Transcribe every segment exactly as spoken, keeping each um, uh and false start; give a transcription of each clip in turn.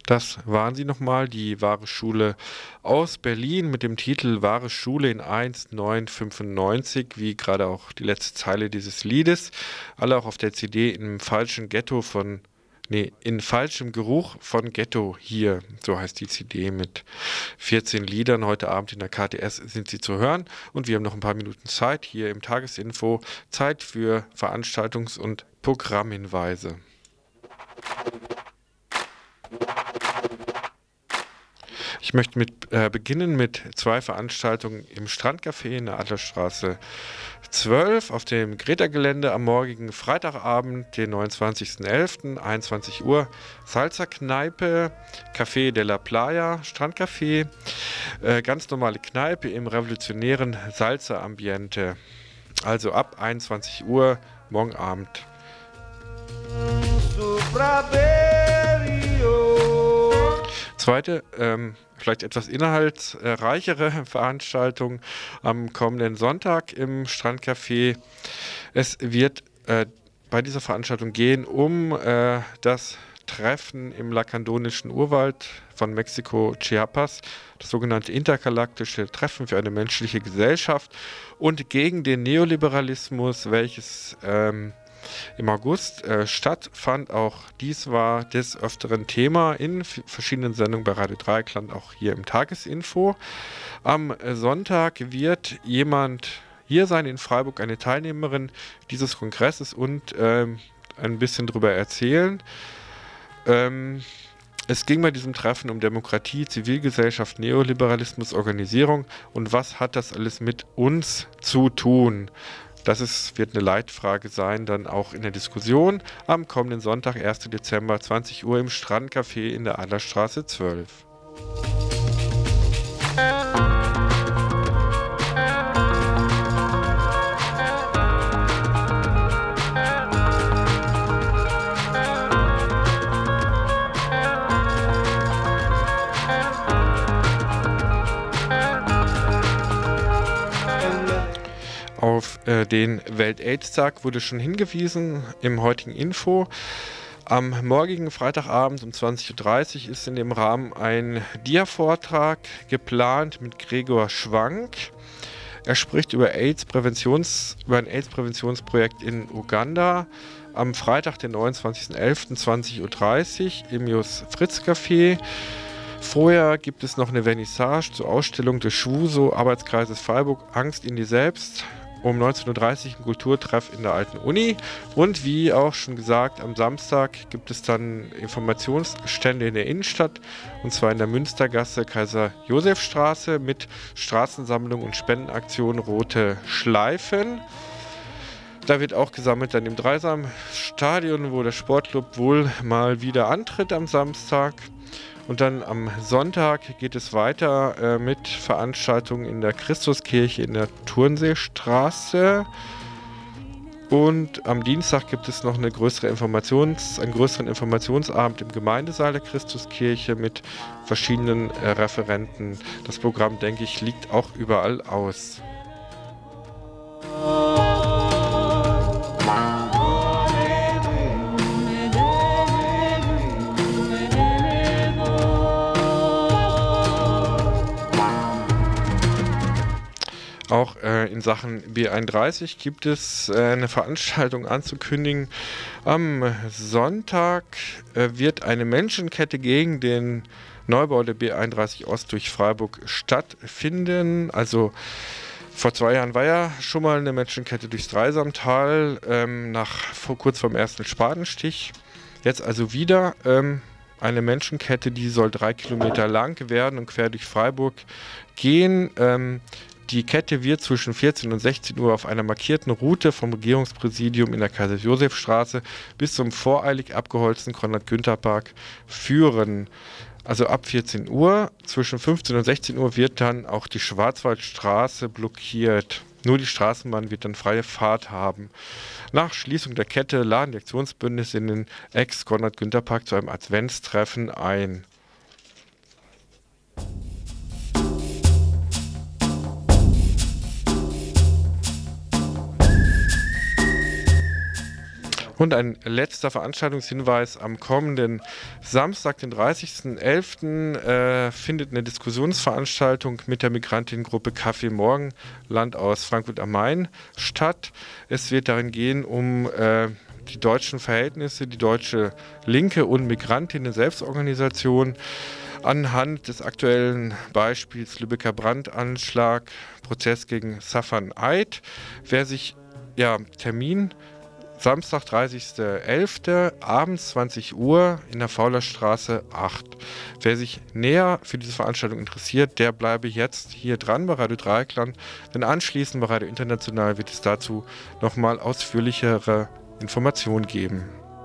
Das waren sie nochmal, die Wahre Schule aus Berlin mit dem Titel Wahre Schule in eins neun fünfundneunzig, wie gerade auch die letzte Zeile dieses Liedes. Alle auch auf der C D im falschen Ghetto von, nee, in falschem Geruch von Ghetto hier. So heißt die C D mit vierzehn Liedern. Heute Abend in der K T S sind sie zu hören und wir haben noch ein paar Minuten Zeit hier im Tagesinfo. Zeit für Veranstaltungs- und Programmhinweise. Ich möchte mit, äh, beginnen mit zwei Veranstaltungen im Strandcafé in der Adlerstraße zwölf auf dem Greta-Gelände am morgigen Freitagabend, den neunundzwanzigsten elften, einundzwanzig Uhr. Salsa-Kneipe, Café de la Playa, Strandcafé, äh, ganz normale Kneipe im revolutionären Salsa-Ambiente. Also ab einundzwanzig Uhr morgen Abend. Zweite, ähm, vielleicht etwas inhaltsreichere Veranstaltung am kommenden Sonntag im Strandcafé. Es wird äh, bei dieser Veranstaltung gehen um äh, das Treffen im lakandonischen Urwald von Mexiko, Chiapas, das sogenannte intergalaktische Treffen für eine menschliche Gesellschaft und gegen den Neoliberalismus, welches ähm, im August äh, stattfand. Auch dies war des Öfteren Thema in f- verschiedenen Sendungen bei Radio Dreieckland, auch hier im Tagesinfo. Am äh, Sonntag wird jemand hier sein in Freiburg, eine Teilnehmerin dieses Kongresses und ähm, ein bisschen darüber erzählen. Ähm, es ging bei diesem Treffen um Demokratie, Zivilgesellschaft, Neoliberalismus, Organisierung und was hat das alles mit uns zu tun? Das ist, wird eine Leitfrage sein, dann auch in der Diskussion am kommenden Sonntag, ersten Dezember, zwanzig Uhr im Strandcafé in der Adlerstraße zwölf. Auf äh, den Welt-Aids-Tag wurde schon hingewiesen im heutigen Info. Am morgigen Freitagabend um zwanzig Uhr dreißig ist in dem Rahmen ein Dia-Vortrag geplant mit Gregor Schwank. Er spricht über, AIDS-Präventions, über ein AIDS-Präventionsprojekt in Uganda. Am Freitag, den neunundzwanzigsten elften, zwanzig Uhr dreißig im Jos-Fritz-Café. Vorher gibt es noch eine Vernissage zur Ausstellung des Schwuso Arbeitskreises Freiburg Angst in dir selbst. Um neunzehn Uhr dreißig ein Kulturtreff in der Alten Uni. Und wie auch schon gesagt, am Samstag gibt es dann Informationsstände in der Innenstadt. Und zwar in der Münstergasse, Kaiser-Josef-Straße mit Straßensammlung und Spendenaktion Rote Schleifen. Da wird auch gesammelt dann im Dreisam-Stadion, wo der Sportclub wohl mal wieder antritt am Samstag. Und dann am Sonntag geht es weiter äh, mit Veranstaltungen in der Christuskirche in der Turnseestraße. Und am Dienstag gibt es noch eine größere Informations-, einen größeren Informationsabend im Gemeindesaal der Christuskirche mit verschiedenen äh, Referenten. Das Programm, denke ich, liegt auch überall aus. Auch äh, in Sachen B einunddreißig gibt es äh, eine Veranstaltung anzukündigen. Am Sonntag äh, wird eine Menschenkette gegen den Neubau der B einunddreißig Ost durch Freiburg stattfinden. Also vor zwei Jahren war ja schon mal eine Menschenkette durchs Dreisamtal, ähm, nach, vor, kurz vorm ersten Spatenstich. Jetzt also wieder ähm, eine Menschenkette, die soll drei Kilometer lang werden und quer durch Freiburg gehen. Ähm, Die Kette wird zwischen vierzehn und sechzehn Uhr auf einer markierten Route vom Regierungspräsidium in der Kaiser-Josef-Straße bis zum voreilig abgeholzten Konrad-Günther-Park führen. Also ab vierzehn Uhr, zwischen fünfzehn und sechzehn Uhr wird dann auch die Schwarzwaldstraße blockiert. Nur die Straßenbahn wird dann freie Fahrt haben. Nach Schließung der Kette laden die Aktionsbündnisse in den Ex-Konrad-Günther-Park zu einem Adventstreffen ein. Und ein letzter Veranstaltungshinweis: Am kommenden Samstag, den dreißigsten elften Äh, findet eine Diskussionsveranstaltung mit der Migrantinnengruppe Kaffee Morgenland aus Frankfurt am Main statt. Es wird darin gehen um äh, die deutschen Verhältnisse, die deutsche Linke und Migrantinnen-Selbstorganisation anhand des aktuellen Beispiels Lübecker Brandanschlag, Prozess gegen Safan Eid. Wer sich, ja, Termin Samstag, dreißigster elfter abends zwanzig Uhr in der Faulerstraße acht. Wer sich näher für diese Veranstaltung interessiert, der bleibe jetzt hier dran bei Radio Dreieckland, denn anschließend bei Radio International wird es dazu nochmal ausführlichere Informationen geben.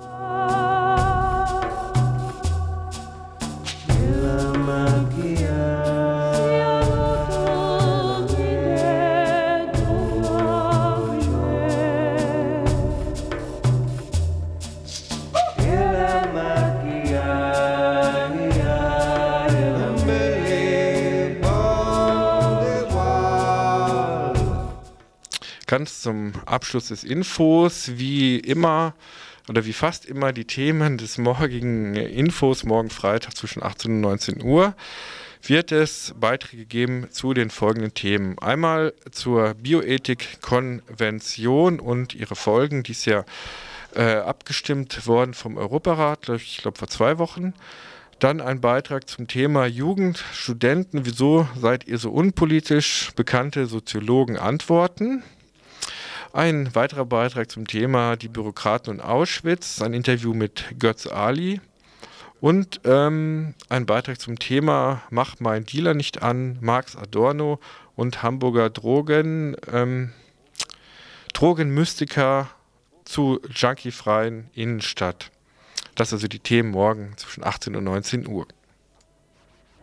Ganz zum Abschluss des Infos, wie immer oder wie fast immer die Themen des morgigen Infos, morgen Freitag zwischen achtzehn und neunzehn Uhr, wird es Beiträge geben zu den folgenden Themen. Einmal zur Bioethik-Konvention und ihre Folgen, die ist ja äh, abgestimmt worden vom Europarat, ich glaube vor zwei Wochen. Dann ein Beitrag zum Thema Jugend, Studenten, wieso seid ihr so unpolitisch? Bekannte Soziologen antworten. Ein weiterer Beitrag zum Thema die Bürokraten und Auschwitz, ein Interview mit Götz Ali. Und ähm, ein Beitrag zum Thema Mach meinen Dealer nicht an, Marx Adorno und Hamburger Drogen, ähm, Drogenmystiker zu junkiefreien Innenstadt. Das sind also die Themen morgen zwischen achtzehn und neunzehn Uhr.